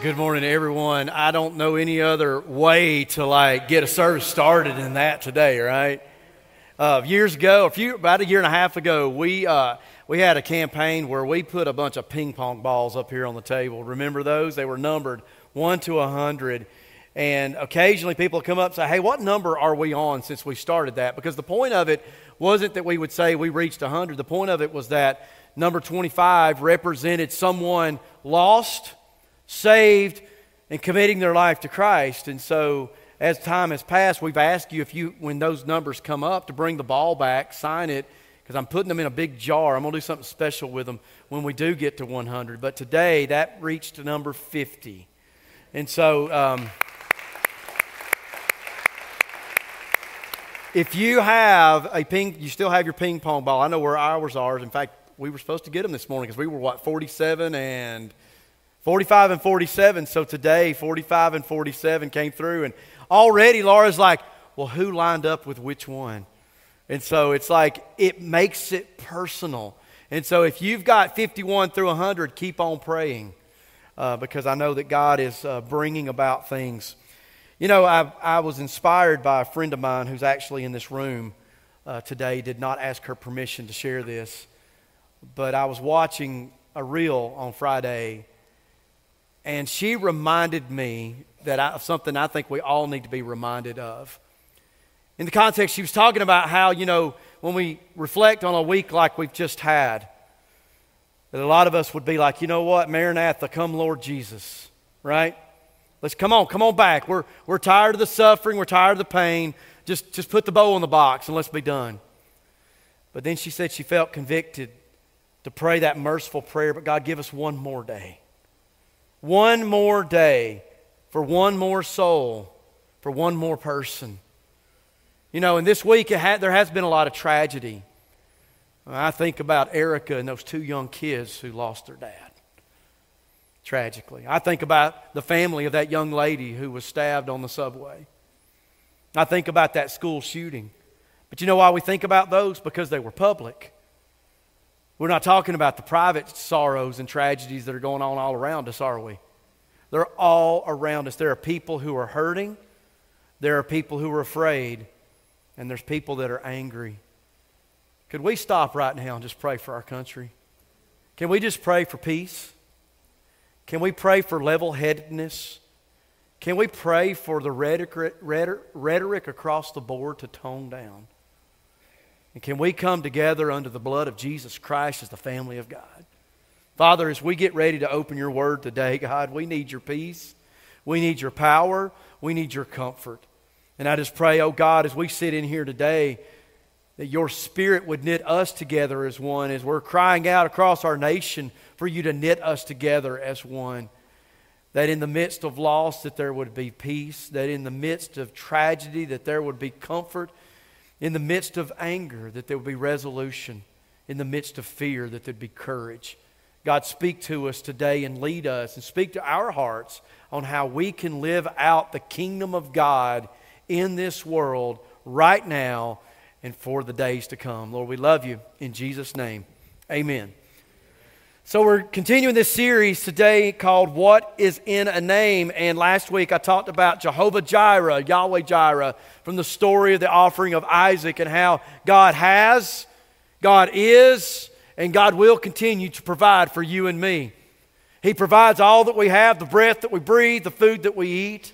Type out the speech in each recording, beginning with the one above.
Good morning, everyone. I don't know any other way to get a service started than that today, right? Years ago, about a year and a half ago, we had a campaign where we put a bunch of ping pong balls up here on the table. Remember those? They were numbered 1 to 100. And occasionally people come up and say, hey, what number are we on since we started that? Because the point of it wasn't that we would say we reached 100. The point of it was that number 25 represented someone lost, saved, and committing their life to Christ. And so as time has passed, we've asked you when those numbers come up to bring the ball back, sign it, because I'm putting them in a big jar. I'm going to do something special with them when we do get to 100. But today, that reached to number 50. And so if you have you still have your ping pong ball. I know where ours are. In fact, we were supposed to get them this morning because we were, 45 and 47. So today, 45 and 47 came through. And already Laura's like, well, who lined up with which one? And so it's like, it makes it personal. And so if you've got 51 through 100, keep on praying because I know that God is bringing about things. You know, I was inspired by a friend of mine who's actually in this room today. Did not ask her permission to share this. But I was watching a reel on Friday, and she reminded me of something I think we all need to be reminded of. In the context, she was talking about how, when we reflect on a week like we've just had, that a lot of us would be like, you know what, Maranatha, come Lord Jesus, right? Let's come on back. We're tired of the suffering, we're tired of the pain. Just put the bow in the box and let's be done. But then she said she felt convicted to pray that merciful prayer, but God, give us one more day. One more day for one more soul, for one more person. And this week there has been a lot of tragedy. I think about Erica and those 2 young kids who lost their dad, tragically. I think about the family of that young lady who was stabbed on the subway. I think about that school shooting. But you know why we think about those? Because they were public. We're not talking about the private sorrows and tragedies that are going on all around us, are we? They're all around us. There are people who are hurting. There are people who are afraid. And there's people that are angry. Could we stop right now and just pray for our country? Can we just pray for peace? Can we pray for level-headedness? Can we pray for the rhetoric across the board to tone down? And can we come together under the blood of Jesus Christ as the family of God? Father, as we get ready to open your word today, God, we need your peace. We need your power. We need your comfort. And I just pray, oh God, as we sit in here today, that your Spirit would knit us together as one, as we're crying out across our nation for you to knit us together as one. That in the midst of loss, that there would be peace. That in the midst of tragedy, that there would be comfort. In the midst of anger, that there would be resolution. In the midst of fear, that there would be courage. God, speak to us today and lead us and speak to our hearts on how we can live out the kingdom of God in this world right now and for the days to come. Lord, we love you. In Jesus' name, amen. So we're continuing this series today called What is in a Name? And last week I talked about Jehovah Jireh, Yahweh Jireh, from the story of the offering of Isaac and how God has, God is, and God will continue to provide for you and me. He provides all that we have, the breath that we breathe, the food that we eat.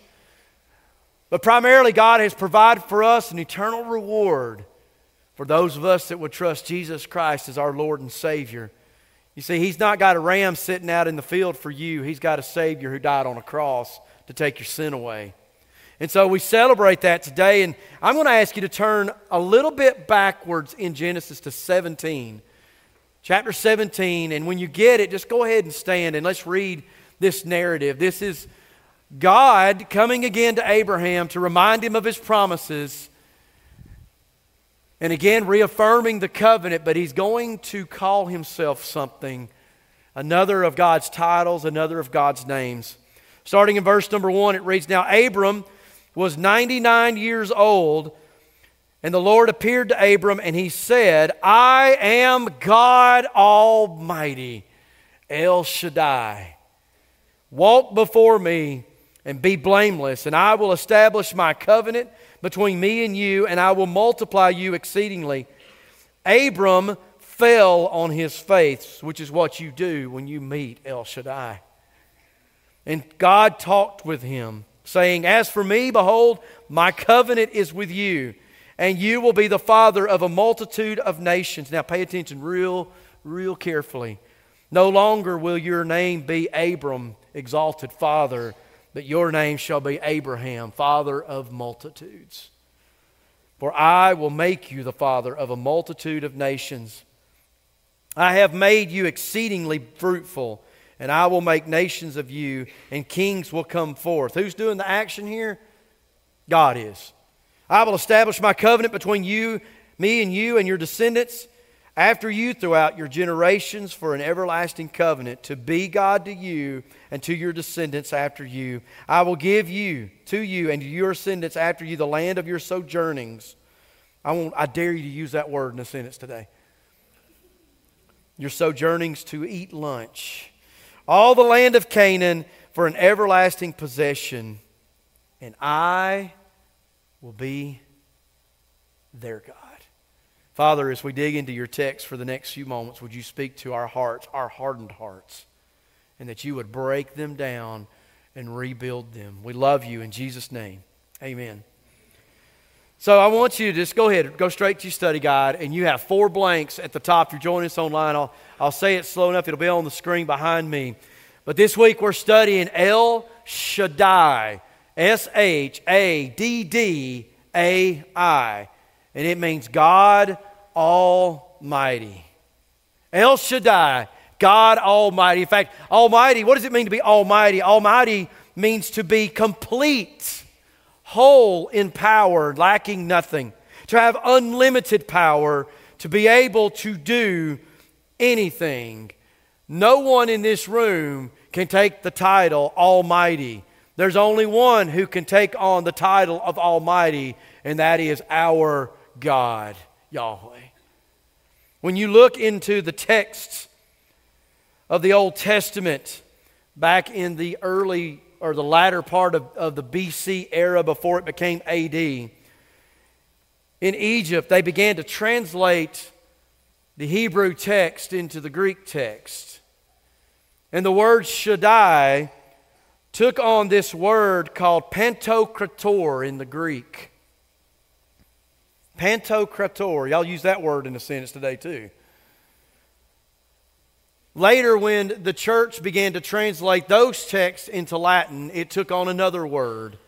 But primarily God has provided for us an eternal reward for those of us that would trust Jesus Christ as our Lord and Savior. You see, He's not got a ram sitting out in the field for you. He's got a Savior who died on a cross to take your sin away. And so we celebrate that today. And I'm going to ask you to turn a little bit backwards in Genesis to 17. Chapter 17. And when you get it, just go ahead and stand and let's read this narrative. This is God coming again to Abraham to remind him of his promises. And again, reaffirming the covenant, but he's going to call himself something, another of God's titles, another of God's names. Starting in verse number 1, it reads, Now Abram was 99 years old, and the Lord appeared to Abram, and he said, I am God Almighty, El Shaddai. Walk before me and be blameless, and I will establish my covenant between me and you, and I will multiply you exceedingly. Abram fell on his faith, which is what you do when you meet El Shaddai. And God talked with him, saying, as for me, behold, my covenant is with you, and you will be the father of a multitude of nations. Now pay attention real carefully. No longer will your name be Abram, exalted father, but your name shall be Abraham, father of multitudes. For I will make you the father of a multitude of nations. I have made you exceedingly fruitful, and I will make nations of you, and kings will come forth. Who's doing the action here? God is. I will establish my covenant between you, me and you, and your descendants after you throughout your generations for an everlasting covenant, to be God to you and to your descendants after you. I will give you, to you and to your descendants after you, the land of your sojournings. I dare you to use that word in a sentence today. Your sojournings, to eat lunch. All the land of Canaan for an everlasting possession, and I will be their God. Father, as we dig into your text for the next few moments, would you speak to our hearts, our hardened hearts, and that you would break them down and rebuild them. We love you in Jesus' name. Amen. So I want you to just go ahead, go straight to your study guide, and you have 4 blanks at the top. If you're joining us online, I'll say it slow enough. It'll be on the screen behind me. But this week we're studying El Shaddai, S-H-A-D-D-A-I, and it means God Almighty. El Shaddai, God Almighty. In fact, Almighty, what does it mean to be Almighty? Almighty means to be complete, whole in power, lacking nothing. To have unlimited power, to be able to do anything. No one in this room can take the title Almighty. There's only one who can take on the title of Almighty, and that is our God, Yahweh. When you look into the texts of the Old Testament back in the early or the latter part of the BC era before it became AD, in Egypt they began to translate the Hebrew text into the Greek text. And the word Shaddai took on this word called Pantokrator in the Greek. Pantokrator. Y'all use that word in a sentence today too. Later, when the church began to translate those texts into Latin, it took on another word.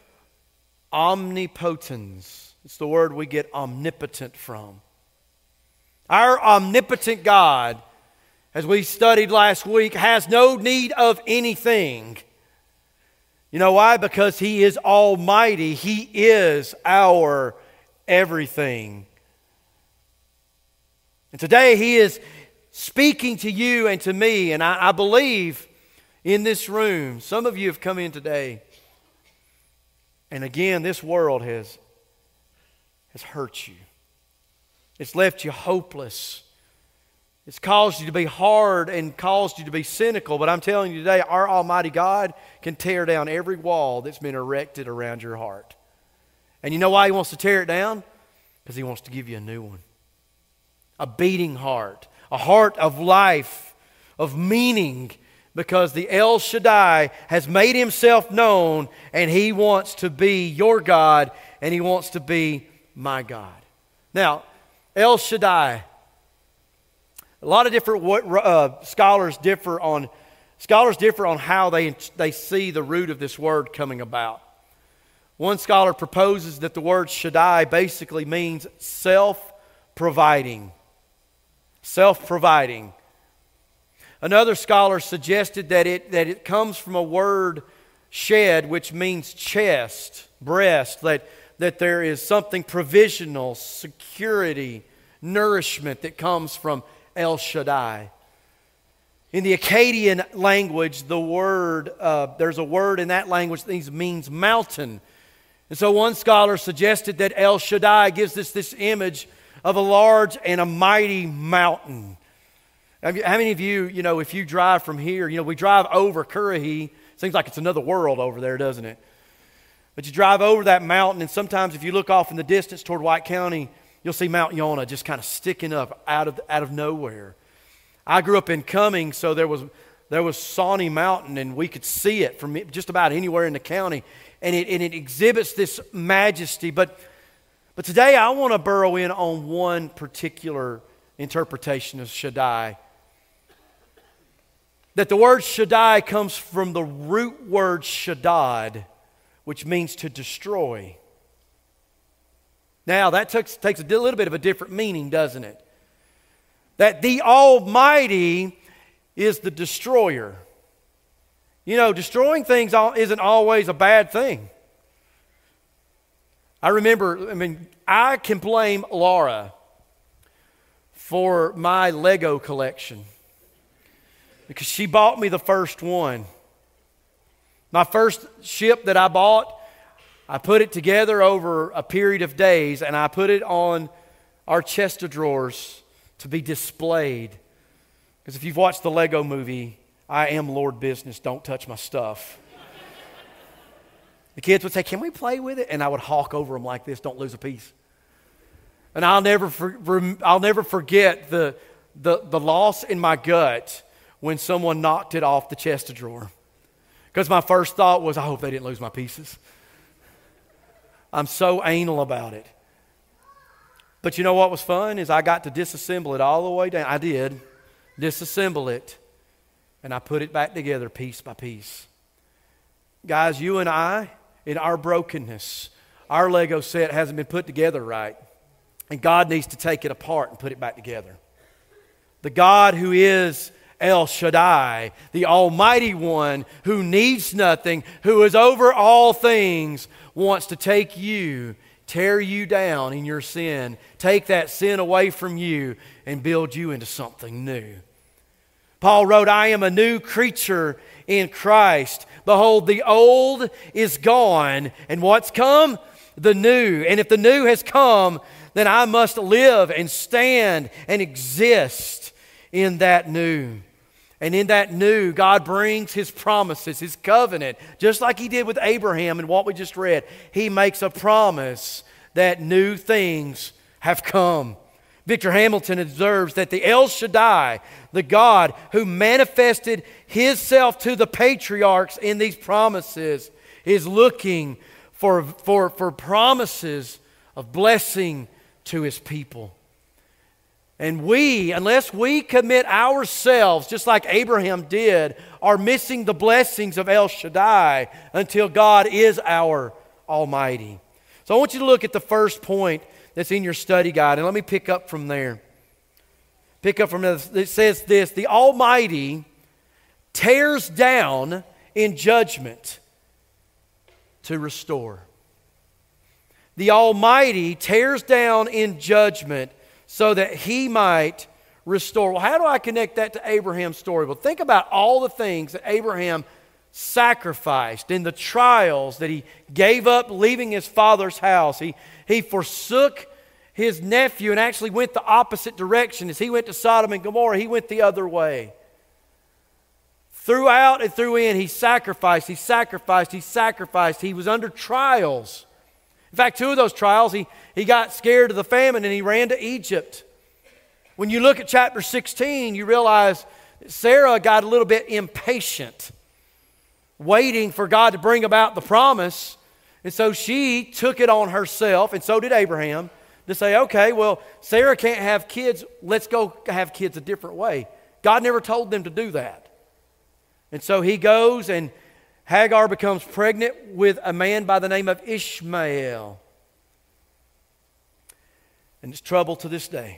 Omnipotens. It's the word we get omnipotent from. Our omnipotent God, as we studied last week, has no need of anything. You know why? Because He is almighty. He is our everything. And today He is speaking to you and to me, and I believe in this room, some of you have come in today, and again, this world has hurt you. It's left you hopeless. It's caused you to be hard and caused you to be cynical. But I'm telling you today, our Almighty God can tear down every wall that's been erected around your heart. And you know why He wants to tear it down? Because He wants to give you a new one. A beating heart. A heart of life, of meaning. Because the El Shaddai has made Himself known, and He wants to be your God, and He wants to be my God. Now, El Shaddai. A lot of different scholars differ on how they see the root of this word coming about. One scholar proposes that the word Shaddai basically means self-providing. Self-providing. Another scholar suggested that it comes from a word shed, which means chest, breast, that there is something provisional, security, nourishment that comes from El Shaddai. In the Akkadian language, there's a word in that language that means mountain. And so one scholar suggested that El Shaddai gives us this image of a large and a mighty mountain. How many of you, if you drive from here, we drive over Currahee. Seems like it's another world over there, doesn't it? But you drive over that mountain, and sometimes if you look off in the distance toward White County, you'll see Mount Yonah just kind of sticking up out of nowhere. I grew up in Cumming, so there was Sawney Mountain, and we could see it from just about anywhere in the county, and it exhibits this majesty. But today I want to burrow in on one particular interpretation of Shaddai. That the word Shaddai comes from the root word Shaddad, which means to destroy. Now, that takes a little bit of a different meaning, doesn't it? That the Almighty is the destroyer. Destroying things isn't always a bad thing. I can blame Laura for my Lego collection because she bought me the first one. My first ship that I bought, I put it together over a period of days, and I put it on our chest of drawers to be displayed. Because if you've watched the Lego movie, I am Lord Business, don't touch my stuff. The kids would say, "Can we play with it?" And I would hawk over them like this, "Don't lose a piece." And I'll never forget the loss in my gut when someone knocked it off the chest of drawer. Because my first thought was, I hope they didn't lose my pieces. I'm so anal about it. But you know what was fun is I got to disassemble it all the way down. I did disassemble it, and I put it back together piece by piece. Guys, you and I, in our brokenness, our Lego set hasn't been put together right. And God needs to take it apart and put it back together. The God who is El Shaddai, the Almighty One, who needs nothing, who is over all things, wants to take you, tear you down in your sin, take that sin away from you, and build you into something new. Paul wrote, "I am a new creature in Christ. Behold, the old is gone, and what's come? The new. And if the new has come, then I must live and stand and exist in that new." And in that new, God brings His promises, His covenant, just like He did with Abraham in what we just read. He makes a promise that new things have come. Victor Hamilton observes that the El Shaddai, the God who manifested Himself to the patriarchs in these promises, is looking for promises of blessing to His people. And we, unless we commit ourselves, just like Abraham did, are missing the blessings of El Shaddai until God is our Almighty. So I want you to look at the first point that's in your study guide, and let me pick up from there. It says this: the Almighty tears down in judgment to restore. The Almighty tears down in judgment so that He might restore. Well, how do I connect that to Abraham's story? Well, think about all the things that Abraham sacrificed in the trials that he gave up leaving his father's house. He forsook his nephew and actually went the opposite direction. As he went to Sodom and Gomorrah, he went the other way. Throughout and through in, he sacrificed. He was under trials. In fact, two of those trials, he got scared of the famine and he ran to Egypt. When you look at chapter 16, you realize that Sarah got a little bit impatient, waiting for God to bring about the promise. And so she took it on herself, and so did Abraham, to say, okay, well, Sarah can't have kids. Let's go have kids a different way. God never told them to do that. And so he goes, and Hagar becomes pregnant with a man by the name of Ishmael. And it's trouble to this day.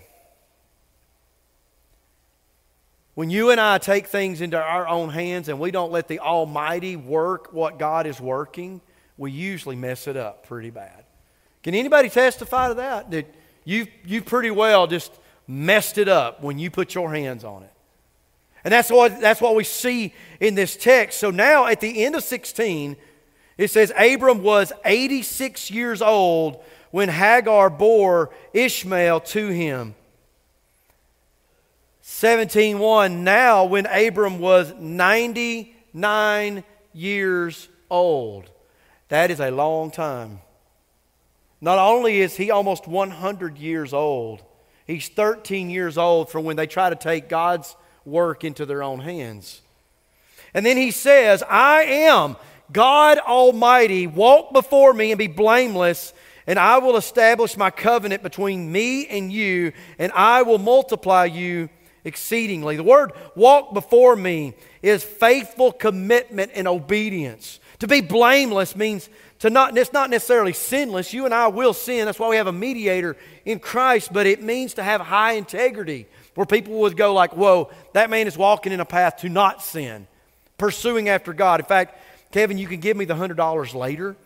When you and I take things into our own hands and we don't let the Almighty work what God is working, we usually mess it up pretty bad. Can anybody testify to that? That you pretty well just messed it up when you put your hands on it. And that's what we see in this text. So now at the end of 16, it says Abram was 86 years old when Hagar bore Ishmael to him. 17:1, now when Abram was 99 years old. That is a long time. Not only is he almost 100 years old, he's 13 years old from when they try to take God's work into their own hands. And then he says, I am God Almighty, walk before me and be blameless, and I will establish my covenant between me and you, and I will multiply you exceedingly. The word walk before me is faithful commitment and obedience. To be blameless means it's not necessarily sinless. You and I will sin. That's why we have a mediator in Christ, but it means to have high integrity, where people would go like, whoa, that man is walking in a path to not sin, pursuing after God. In fact, Kevin, you can give me the $100 later.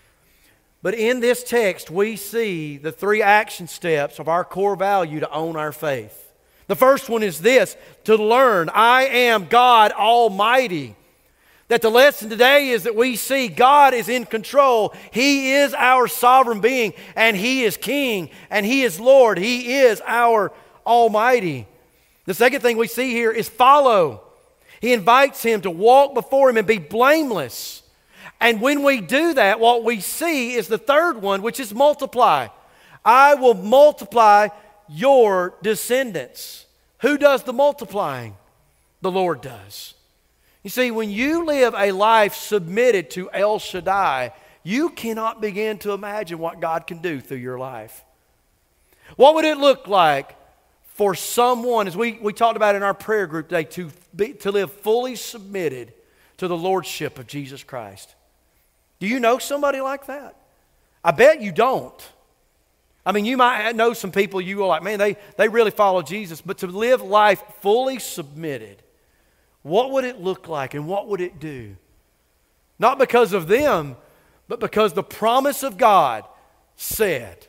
But in this text, we see the 3 action steps of our core value to own our faith. The first one is this, to learn, I am God Almighty. That the lesson today is that we see God is in control. He is our sovereign being, and He is King, and He is Lord. He is our Almighty. The second thing we see here is follow. He invites him to walk before Him and be blameless. And when we do that, what we see is the third one, which is multiply. I will multiply your descendants. Who does the multiplying? The Lord does. You see, when you live a life submitted to El Shaddai, you cannot begin to imagine what God can do through your life. What would it look like for someone, as we talked about in our prayer group today, to live fully submitted to the Lordship of Jesus Christ? Do you know somebody like that? I bet you don't. I mean, you might know some people you are like, man, they really follow Jesus. But to live life fully submitted, what would it look like and what would it do? Not because of them, but because the promise of God said.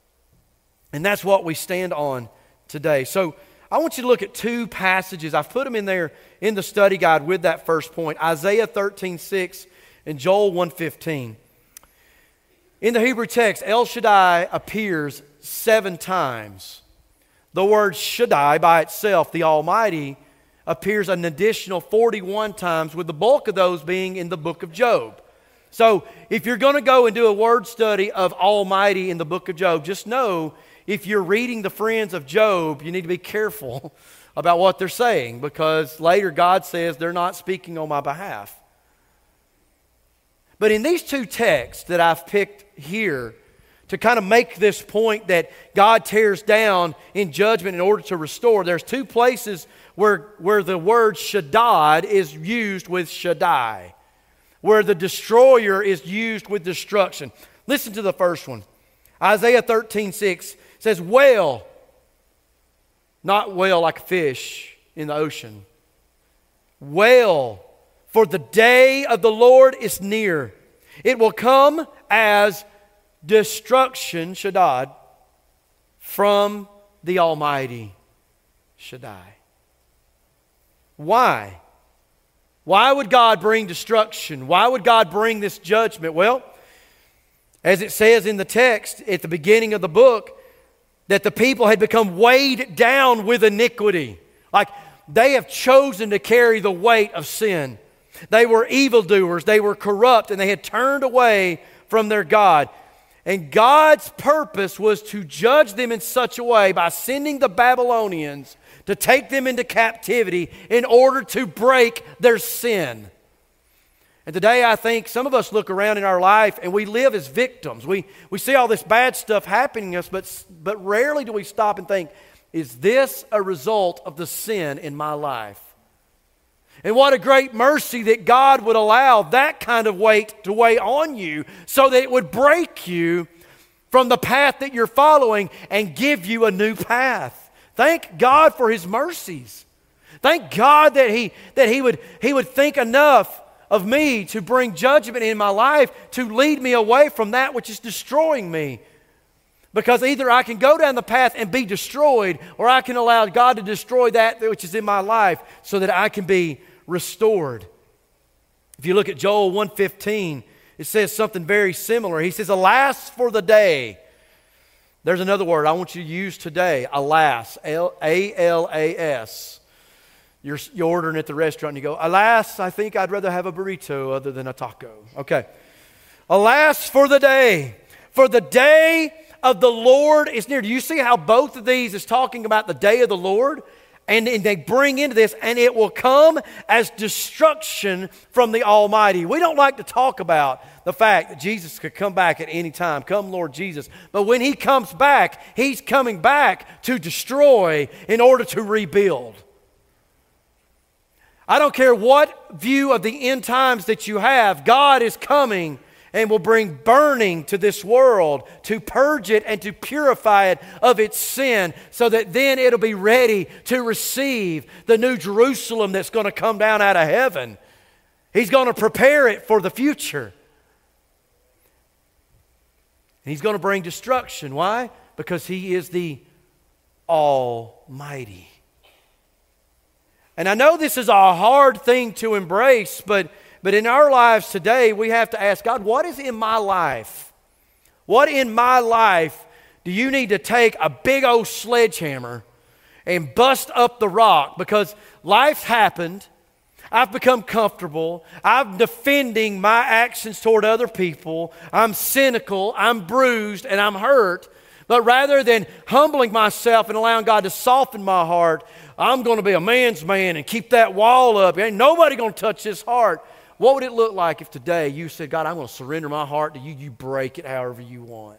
And that's what we stand on today. So I want you to look at 2 passages. I've put them in there in the study guide with that first point. Isaiah 13:6 and Joel 1:15. In the Hebrew text, El Shaddai appears 7 times. The word Shaddai by itself, the Almighty, appears an additional 41 times, with the bulk of those being in the book of Job. So if you're going to go and do a word study of Almighty in the book of Job, just know if you're reading the friends of Job, you need to be careful about what they're saying, because later God says they're not speaking on my behalf. But in these 2 texts that I've picked here to kind of make this point that God tears down in judgment in order to restore, there's 2 places where the word Shaddad is used with Shaddai, where the destroyer is used with destruction. Listen to the first one. Isaiah 13:6 says, wail, not wail like a fish in the ocean. Wail, for the day of the Lord is near. It will come as destruction, Shaddad, from the Almighty, Shaddai. Why? Why would God bring destruction? Why would God bring this judgment? Well, as it says in the text at the beginning of the book, that the people had become weighed down with iniquity. Like they have chosen to carry the weight of sin. They were evildoers, they were corrupt, and they had turned away from their God. And God's purpose was to judge them in such a way by sending the Babylonians to take them into captivity in order to break their sin. And today I think some of us look around in our life and we live as victims. We see all this bad stuff happening to us, but rarely do we stop and think, is this a result of the sin in my life? And what a great mercy that God would allow that kind of weight to weigh on you so that it would break you from the path that you're following and give you a new path. Thank God for His mercies. Thank God that He would think enough of me to bring judgment in my life to lead me away from that which is destroying me. Because either I can go down the path and be destroyed, or I can allow God to destroy that which is in my life so that I can be restored. If you look at Joel 1:15, it says something very similar. He says, alas for the day There's another word I want you to use today, alas, A-L-A-S. You're ordering at the restaurant and you go, alas, I think I'd rather have a burrito other than a taco. Okay. Alas for the day of the Lord is near. Do you see how both of these is talking about the day of the Lord? And they bring into this, and it will come as destruction from the Almighty. We don't like to talk about the fact that Jesus could come back at any time. Come, Lord Jesus. But when He comes back, He's coming back to destroy in order to rebuild. I don't care what view of the end times that you have, God is coming and will bring burning to this world to purge it and to purify it of its sin so that then it'll be ready to receive the new Jerusalem that's going to come down out of heaven. He's going to prepare it for the future. And He's going to bring destruction. Why? Because He is the Almighty. And I know this is a hard thing to embrace, but in our lives today, we have to ask God, what is in my life? What in my life do you need to take a big old sledgehammer and bust up the rock? Because life's happened. I've become comfortable. I'm defending my actions toward other people. I'm cynical. I'm bruised and I'm hurt. But rather than humbling myself and allowing God to soften my heart, I'm going to be a man's man and keep that wall up. Ain't nobody going to touch this heart. What would it look like if today you said, God, I'm going to surrender my heart to you. You break it however you want.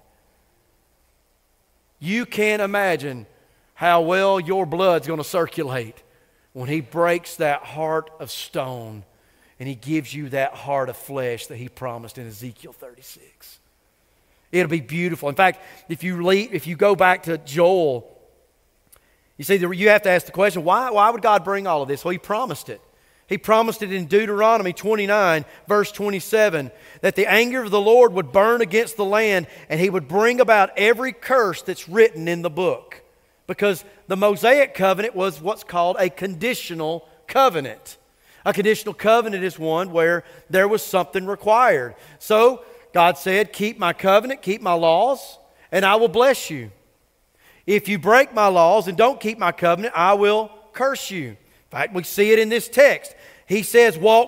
You can't imagine how well your blood's going to circulate when He breaks that heart of stone and He gives you that heart of flesh that He promised in Ezekiel 36. It'll be beautiful. In fact, if you go back to Joel, you see, you have to ask the question, why would God bring all of this? Well, He promised it. He promised it in Deuteronomy 29, verse 27, that the anger of the Lord would burn against the land and He would bring about every curse that's written in the book. Because the Mosaic covenant was what's called a conditional covenant. A conditional covenant is one where there was something required. So God said, keep my covenant, keep my laws, and I will bless you. If you break my laws and don't keep my covenant, I will curse you. In fact, we see it in this text. He says, walk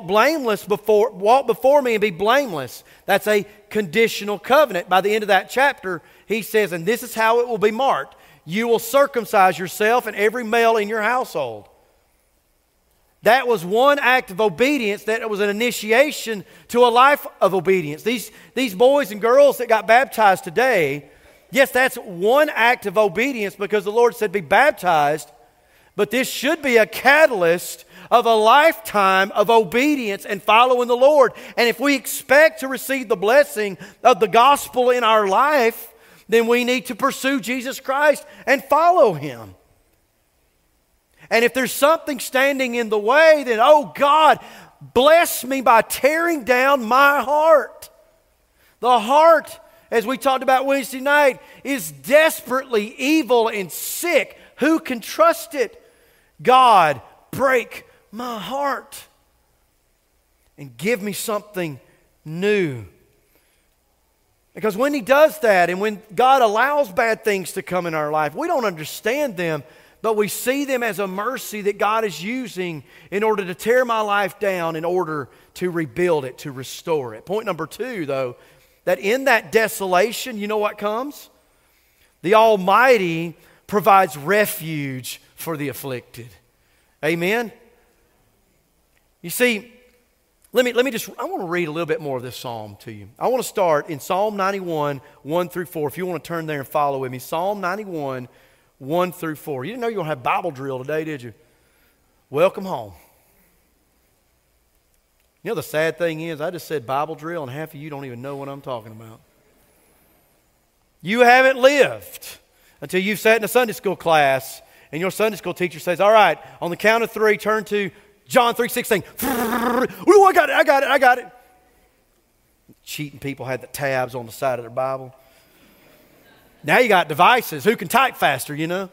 before me and be blameless. That's a conditional covenant. By the end of that chapter, He says, and this is how it will be marked. You will circumcise yourself and every male in your household. That was one act of obedience that was an initiation to a life of obedience. These boys and girls that got baptized today, yes, that's one act of obedience because the Lord said be baptized, but this should be a catalyst of a lifetime of obedience and following the Lord. And if we expect to receive the blessing of the gospel in our life, then we need to pursue Jesus Christ and follow Him. And if there's something standing in the way, then, oh God, bless me by tearing down my heart. The heart, as we talked about Wednesday night, is desperately evil and sick. Who can trust it? God, break my heart and give me something new. Because when He does that and when God allows bad things to come in our life, we don't understand them, but we see them as a mercy that God is using in order to tear my life down in order to rebuild it, to restore it. Point number 2, though, that in that desolation, you know what comes? The Almighty provides refuge for the afflicted. Amen? You see, I want to read a little bit more of this psalm to you. I want to start in Psalm 91, 1 through 4. If you want to turn there and follow with me. Psalm 91, 1 through 4. You didn't know you were going to have Bible drill today, did you? Welcome home. You know the sad thing is, I just said Bible drill and half of you don't even know what I'm talking about. You haven't lived until you've sat in a Sunday school class and your Sunday school teacher says, all right, on the count of 3, turn to John 3:16. Ooh, I got it. Cheating people had the tabs on the side of their Bible. Now you got devices. Who can type faster, you know?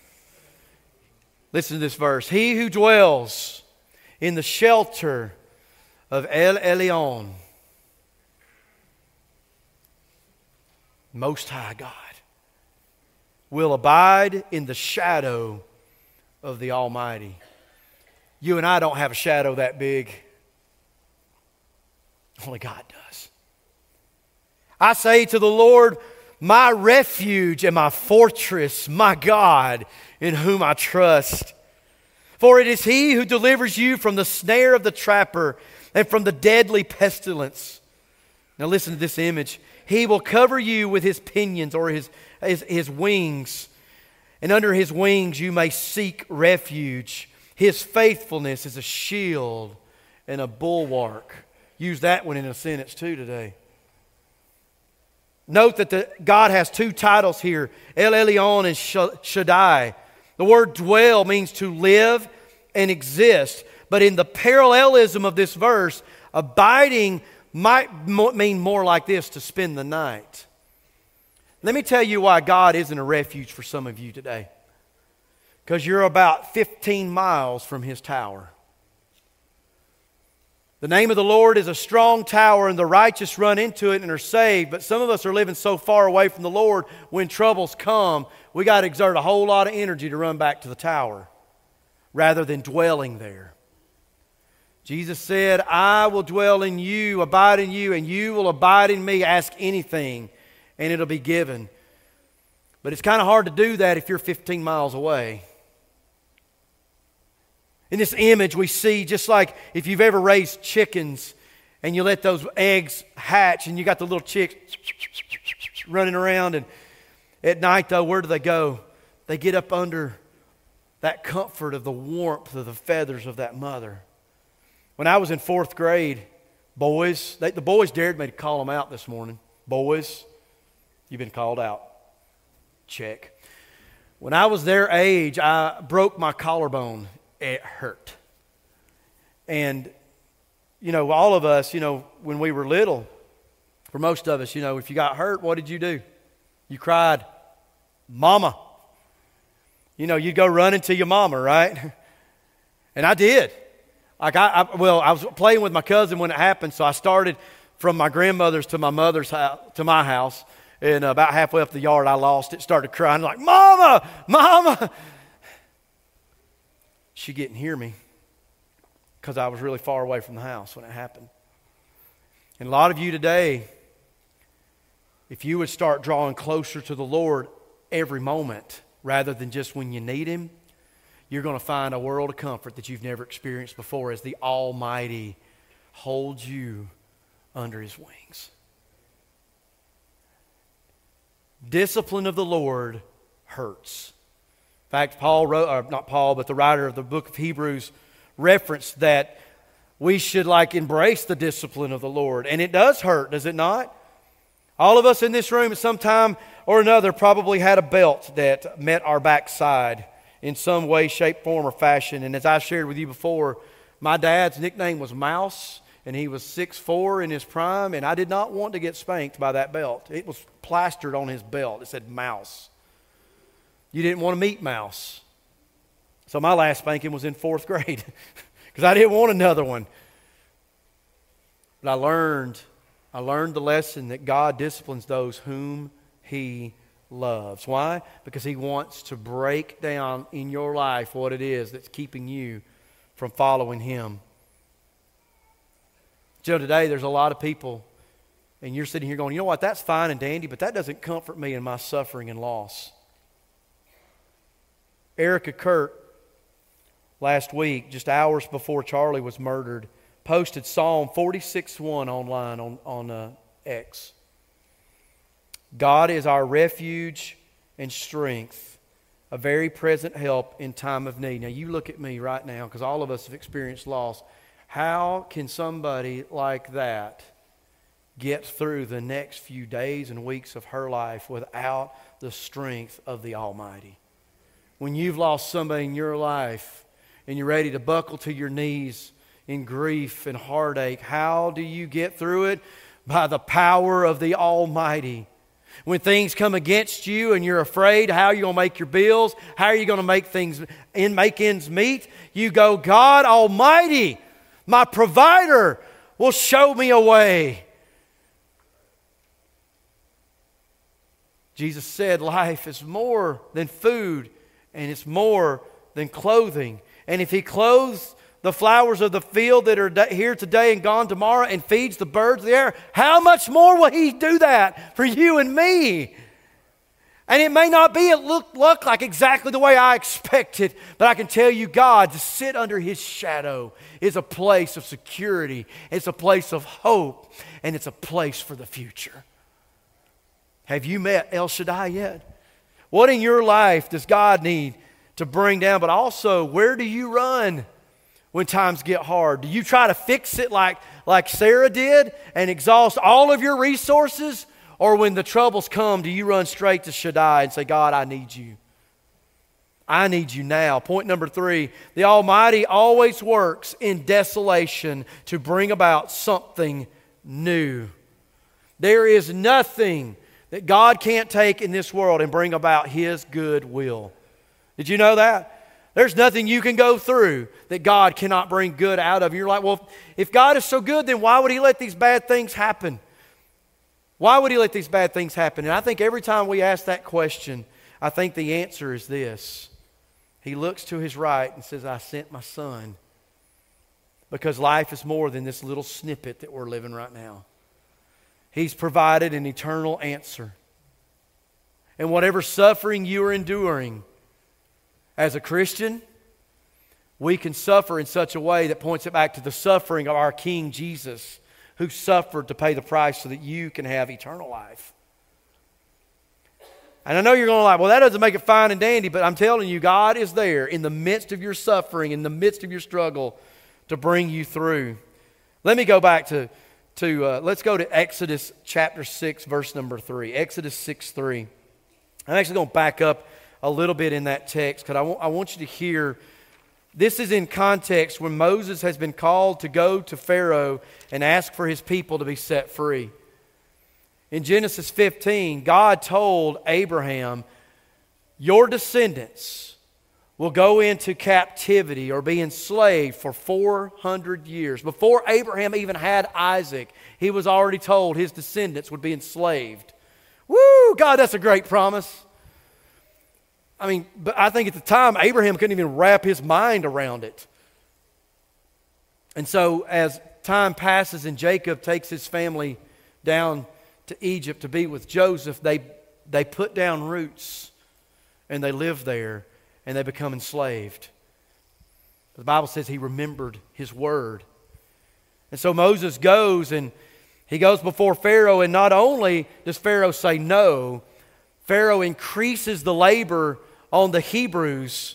Listen to this verse. He who dwells in the shelter of El Elyon, Most High God, will abide in the shadow of the Almighty. You and I don't have a shadow that big. Only God does. I say to the Lord, my refuge and my fortress, my God, in whom I trust. For it is He who delivers you from the snare of the trapper and from the deadly pestilence. Now listen to this image. He will cover you with His pinions or His wings. And under His wings you may seek refuge. His faithfulness is a shield and a bulwark. Use that one in a sentence too today. Note that God has two titles here, El Elyon and Shaddai. The word dwell means to live and exist. But in the parallelism of this verse, abiding might mean more like this, to spend the night. Let me tell you why God isn't a refuge for some of you today. Because you're about 15 miles from His tower. The name of the Lord is a strong tower, and the righteous run into it and are saved. But some of us are living so far away from the Lord, when troubles come, we got to exert a whole lot of energy to run back to the tower rather than dwelling there. Jesus said, I will dwell in you, abide in you, and you will abide in me. Ask anything, and it'll be given. But it's kind of hard to do that if you're 15 miles away. In this image we see, just like if you've ever raised chickens and you let those eggs hatch and you got the little chicks running around, and at night though, where do they go? They get up under that comfort of the warmth of the feathers of that mother. When I was in 4th grade, the boys dared me to call them out this morning. Boys, you've been called out. Check. When I was their age, I broke my collarbone. It hurt. And, all of us, when we were little, for most of us, if you got hurt, what did you do? You cried, Mama. You'd go running to your mama, right? And I did. I was playing with my cousin when it happened, so I started from my grandmother's to my mother's house, to my house, and about halfway up the yard, I lost it, started crying like, Mama, Mama. She didn't hear me because I was really far away from the house when it happened. And a lot of you today, if you would start drawing closer to the Lord every moment rather than just when you need Him, you're going to find a world of comfort that you've never experienced before as the Almighty holds you under His wings. Discipline of the Lord hurts. In fact, the writer of the book of Hebrews referenced that we should embrace the discipline of the Lord. And it does hurt, does it not? All of us in this room at some time or another probably had a belt that met our backside in some way, shape, form, or fashion. And as I shared with you before, my dad's nickname was Mouse, and he was 6'4" in his prime, and I did not want to get spanked by that belt. It was plastered on his belt. It said Mouse. You didn't want to meet Mouse. So my last spanking was in 4th grade because I didn't want another one. But I learned the lesson that God disciplines those whom He loves. Why? Because He wants to break down in your life what it is that's keeping you from following Him. Today there's a lot of people, and you're sitting here going, you know what, that's fine and dandy, but that doesn't comfort me in my suffering and loss. Erica Kurt, last week, just hours before Charlie was murdered, posted Psalm 46:1 online on X. God is our refuge and strength, a very present help in time of need. Now you look at me right now, because all of us have experienced loss. How can somebody like that get through the next few days and weeks of her life without the strength of the Almighty? When you've lost somebody in your life and you're ready to buckle to your knees in grief and heartache, how do you get through it? By the power of the Almighty. When things come against you and you're afraid, how are you going to make your bills? How are you going to make ends meet? You go, God Almighty, my provider, will show me a way. Jesus said life is more than food, and it's more than clothing. And if He clothes the flowers of the field that are here today and gone tomorrow and feeds the birds of the air, how much more will He do that for you and me? And it may not be, it look like exactly the way I expected, but I can tell you, God, to sit under His shadow is a place of security. It's a place of hope, and it's a place for the future. Have you met El Shaddai yet? What in your life does God need to bring down? But also, where do you run when times get hard? Do you try to fix it like Sarah did and exhaust all of your resources? Or when the troubles come, do you run straight to Shaddai and say, God, I need you. I need you now. Point number 3, the Almighty always works in desolation to bring about something new. There is nothing that God can't take in this world and bring about His good will. Did you know that? There's nothing you can go through that God cannot bring good out of. You're like, well, if God is so good, then why would He let these bad things happen? Why would He let these bad things happen? And I think every time we ask that question, I think the answer is this. He looks to His right and says, I sent my Son. Because life is more than this little snippet that we're living right now. He's provided an eternal answer. And whatever suffering you are enduring, as a Christian, we can suffer in such a way that points it back to the suffering of our King Jesus, who suffered to pay the price so that you can have eternal life. And I know you're going to like, well, that doesn't make it fine and dandy, but I'm telling you, God is there in the midst of your suffering, in the midst of your struggle, to bring you through. Let me go back let's go to Exodus chapter 6, verse number 3. Exodus 6:3. I'm actually going to back up a little bit in that text because I want you to hear. This is in context when Moses has been called to go to Pharaoh and ask for his people to be set free. In Genesis 15, God told Abraham, your descendants will go into captivity or be enslaved for 400 years. Before Abraham even had Isaac, he was already told his descendants would be enslaved. Woo! God, that's a great promise. I mean, but I think at the time, Abraham couldn't even wrap his mind around it. And so as time passes and Jacob takes his family down to Egypt to be with Joseph, they put down roots and they live there and they become enslaved. The Bible says he remembered his word. And so Moses goes and he goes before Pharaoh, and not only does Pharaoh say no, Pharaoh increases the labor on the Hebrews.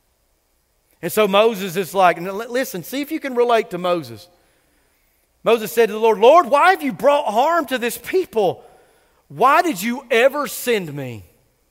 And so Moses is like, listen, see if you can relate to Moses. Moses said to the Lord, Lord, why have you brought harm to this people? Why did you ever send me?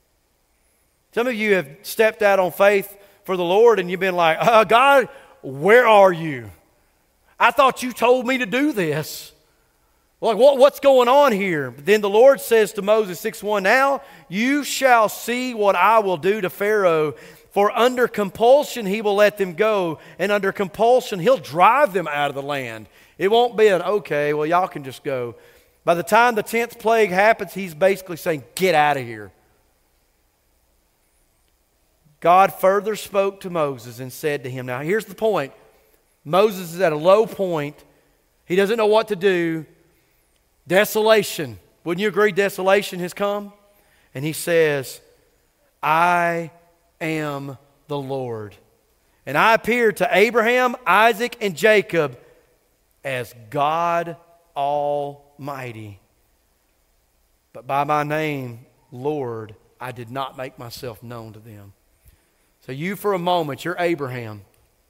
Some of you have stepped out on faith for the Lord and you've been like, God, where are you? I thought you told me to do this. Like, what's going on here? But then the Lord says to Moses, 6:1, now you shall see what I will do to Pharaoh, for under compulsion he will let them go, and under compulsion he'll drive them out of the land. It won't be an, okay, well, y'all can just go. By the time the 10th plague happens, he's basically saying, get out of here. God further spoke to Moses and said to him, now here's the point. Moses is at a low point. He doesn't know what to do. Desolation. Wouldn't you agree desolation has come? And he says, I am the Lord. And I appeared to Abraham, Isaac, and Jacob as God Almighty. But by my name, Lord, I did not make myself known to them. So you for a moment, you're Abraham.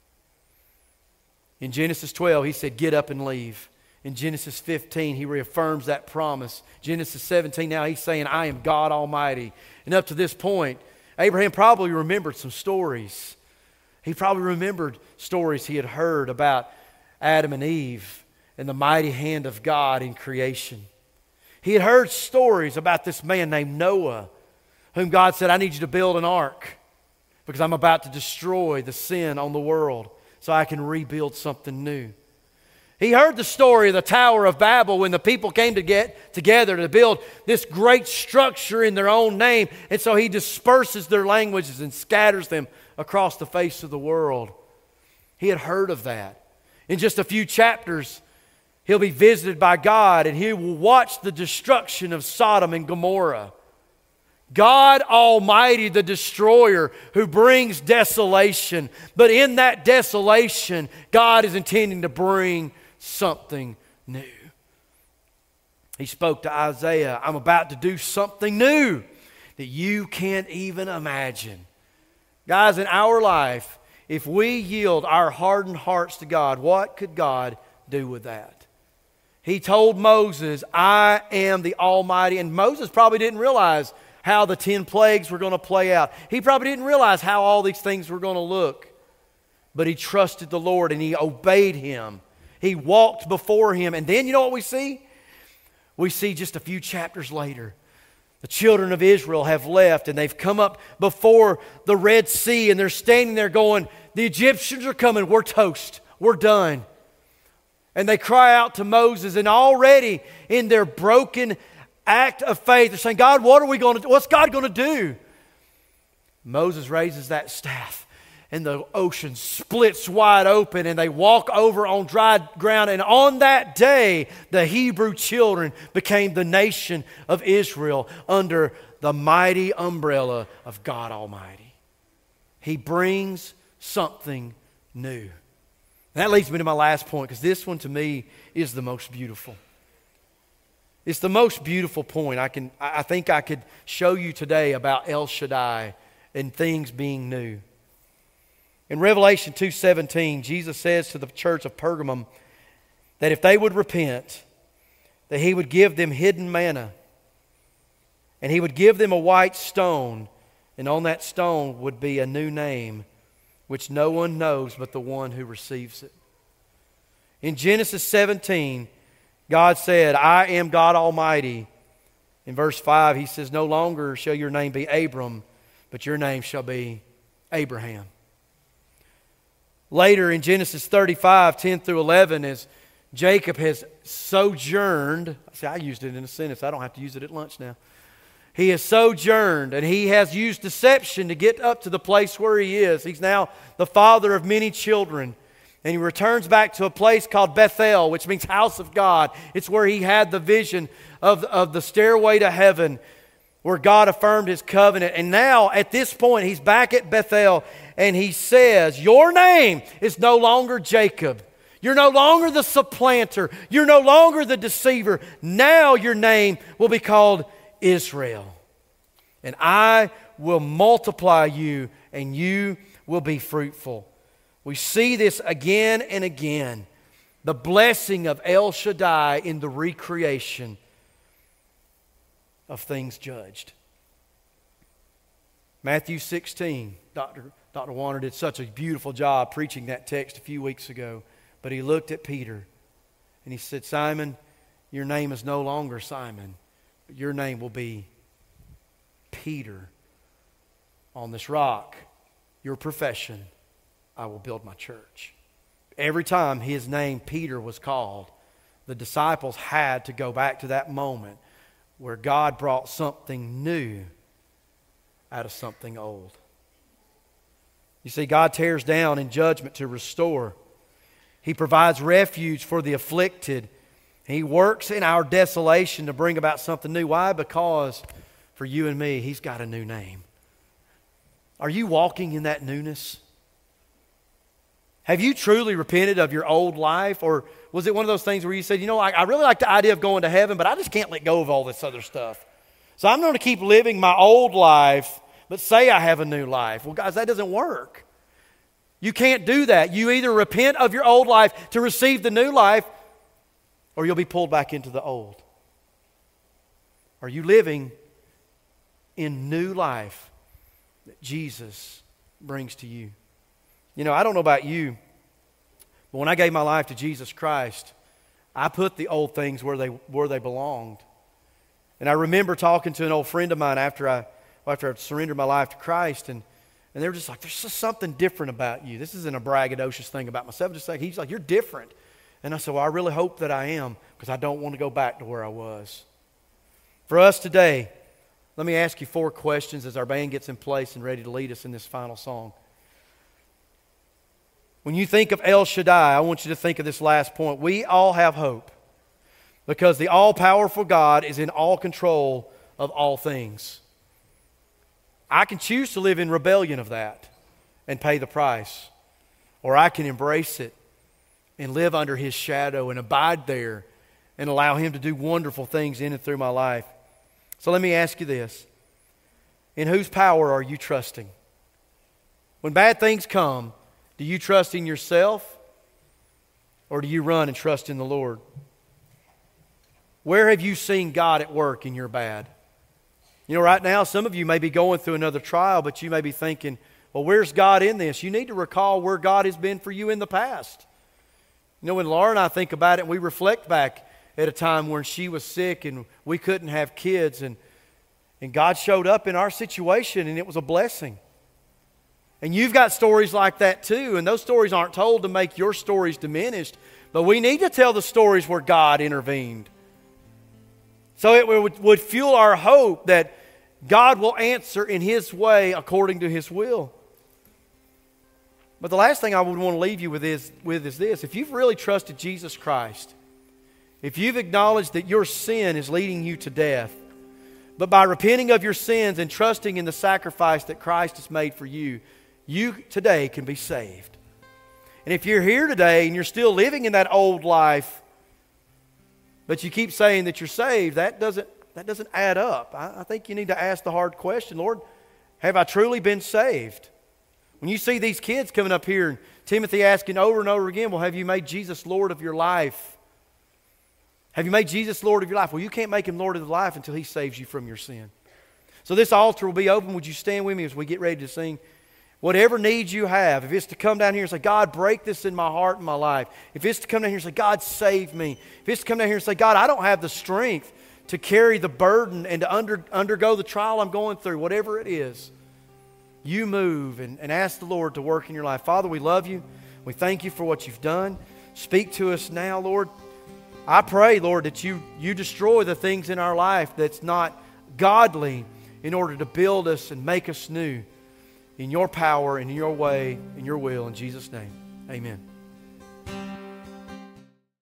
In Genesis 12, he said, get up and leave. In Genesis 15, he reaffirms that promise. Genesis 17, now he's saying, I am God Almighty. And up to this point, Abraham probably remembered some stories. He probably remembered stories he had heard about Adam and Eve and the mighty hand of God in creation. He had heard stories about this man named Noah, whom God said, I need you to build an ark because I'm about to destroy the sin on the world so I can rebuild something new. He heard the story of the Tower of Babel when the people came to get together to build this great structure in their own name. And so he disperses their languages and scatters them across the face of the world. He had heard of that. In just a few chapters, he'll be visited by God and he will watch the destruction of Sodom and Gomorrah. God Almighty, the destroyer who brings desolation. But in that desolation, God is intending to bring something new. He spoke to Isaiah, I'm about to do something new that you can't even imagine. Guys, in our life, if we yield our hardened hearts to God, what could God do with that? He told Moses, I am the Almighty. And Moses probably didn't realize how the 10 plagues were going to play out. He probably didn't realize how all these things were going to look. But he trusted the Lord and he obeyed Him. He walked before Him. And then you know what we see? We see just a few chapters later, the children of Israel have left and they've come up before the Red Sea and they're standing there going, the Egyptians are coming, we're toast, we're done. And they cry out to Moses, and already in their broken act of faith, they're saying, God, what are we going to do? What's God going to do? Moses raises that staff and the ocean splits wide open and they walk over on dry ground. And on that day, the Hebrew children became the nation of Israel under the mighty umbrella of God Almighty. He brings something new. And that leads me to my last point, because this one to me is the most beautiful. It's the most beautiful point I think I could show you today about El Shaddai and things being new. In Revelation 2:17, Jesus says to the church of Pergamum that if they would repent, that He would give them hidden manna, and He would give them a white stone, and on that stone would be a new name, which no one knows but the one who receives it. In Genesis 17, God said, I am God Almighty. In verse 5, He says, no longer shall your name be Abram, but your name shall be Abraham. Later in Genesis 35, 10 through 11, as Jacob has sojourned, see, I used it in a sentence, I don't have to use it at lunch now. He has sojourned and he has used deception to get up to the place where he is. He's now the father of many children. And he returns back to a place called Bethel, which means house of God. It's where he had the vision of the stairway to heaven, where God affirmed His covenant. And now, at this point, he's back at Bethel, and he says, your name is no longer Jacob. You're no longer the supplanter. You're no longer the deceiver. Now your name will be called Israel. And I will multiply you, and you will be fruitful. We see this again and again. The blessing of El Shaddai in the recreation of things judged. Matthew 16, Dr. Warner did such a beautiful job preaching that text a few weeks ago. But he looked at Peter and he said, Simon, your name is no longer Simon, but your name will be Peter. On this rock, your profession, I will build my church. Every time his name Peter was called, the disciples had to go back to that moment where God brought something new out of something old. You see, God tears down in judgment to restore. He provides refuge for the afflicted. He works in our desolation to bring about something new. Why? Because for you and me, He's got a new name. Are you walking in that newness? Have you truly repented of your old life? Or was it one of those things where you said, you know, I really like the idea of going to heaven, but I just can't let go of all this other stuff. So I'm going to keep living my old life, but say I have a new life. Well, guys, that doesn't work. You can't do that. You either repent of your old life to receive the new life, or you'll be pulled back into the old. Are you living in new life that Jesus brings to you? You know, I don't know about you, but when I gave my life to Jesus Christ, I put the old things where they belonged. And I remember talking to an old friend of mine after I surrendered my life to Christ, and they were just like, there's just something different about you. This isn't a braggadocious thing about myself. Just like, he's like, you're different. And I said, well, I really hope that I am, because I don't want to go back to where I was. For us today, let me ask you 4 questions as our band gets in place and ready to lead us in this final song. When you think of El Shaddai, I want you to think of this last point. We all have hope because the all-powerful God is in all control of all things. I can choose to live in rebellion of that and pay the price, or I can embrace it and live under His shadow and abide there and allow Him to do wonderful things in and through my life. So let me ask you this. In whose power are you trusting? When bad things come, do you trust in yourself, or do you run and trust in the Lord? Where have you seen God at work in your bad? You know, right now, some of you may be going through another trial, but you may be thinking, well, where's God in this? You need to recall where God has been for you in the past. You know, when Laura and I think about it, and we reflect back at a time when she was sick and we couldn't have kids, and God showed up in our situation, and it was a blessing. And you've got stories like that too, and those stories aren't told to make your stories diminished, but we need to tell the stories where God intervened. So it would fuel our hope that God will answer in His way according to His will. But the last thing I would want to leave you with is this. If you've really trusted Jesus Christ, if you've acknowledged that your sin is leading you to death, but by repenting of your sins and trusting in the sacrifice that Christ has made for you, you today can be saved. And if you're here today and you're still living in that old life, but you keep saying that you're saved, that doesn't add up. I think you need to ask the hard question, Lord, have I truly been saved? When you see these kids coming up here, and Timothy asking over and over again, well, have you made Jesus Lord of your life? Have you made Jesus Lord of your life? Well, you can't make Him Lord of the life until He saves you from your sin. So this altar will be open. Would you stand with me as we get ready to sing? Whatever needs you have, if it's to come down here and say, God, break this in my heart and my life. If it's to come down here and say, God, save me. If it's to come down here and say, God, I don't have the strength to carry the burden and to undergo the trial I'm going through, whatever it is, you move and ask the Lord to work in your life. Father, we love you. We thank you for what you've done. Speak to us now, Lord. I pray, Lord, that you destroy the things in our life that's not godly in order to build us and make us new in your power, in your way, in your will. In Jesus' name, amen.